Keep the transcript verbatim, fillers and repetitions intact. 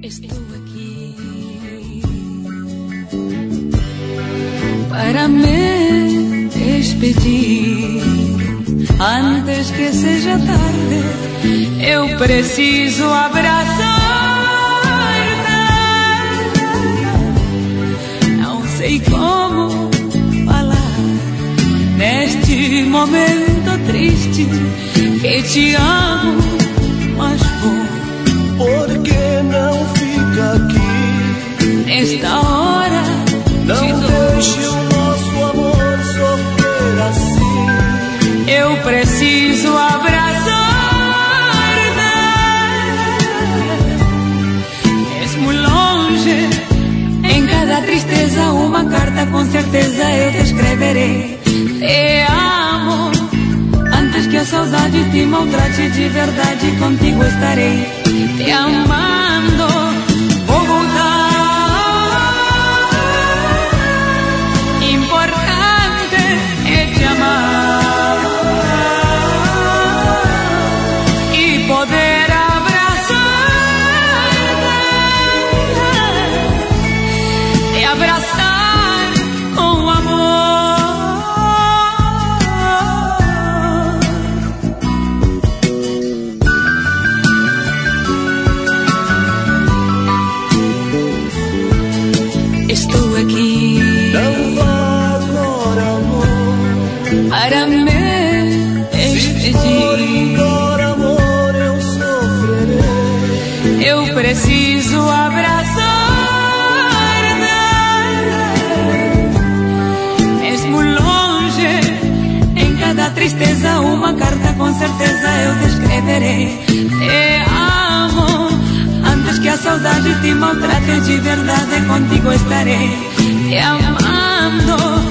Estou aqui para me despedir. Antes que seja tarde, eu preciso abraçar-te. Não sei como falar neste momento triste, que te amo, mas vou. Por que não fica aqui nesta hora? Não de deixe o nosso amor sofrer assim. Eu preciso abraçar-te. Mesmo longe, em cada tristeza uma carta com certeza eu te escreverei. Te amo, antes que a saudade te maltrate, de verdade contigo estarei. Te amando, vou voltar. Importante é te amar e poder abraçar-te, te abraçar com amor. Estou aqui, não vá agora, amor, para me despedir. Se for embora, amor, eu sofrerei. Eu preciso abraçar-te. Mesmo longe, em cada tristeza uma carta com certeza eu te escreverei. Te amo, antes que a saudade te maltrate, de verdade contigo estarei. Te amando.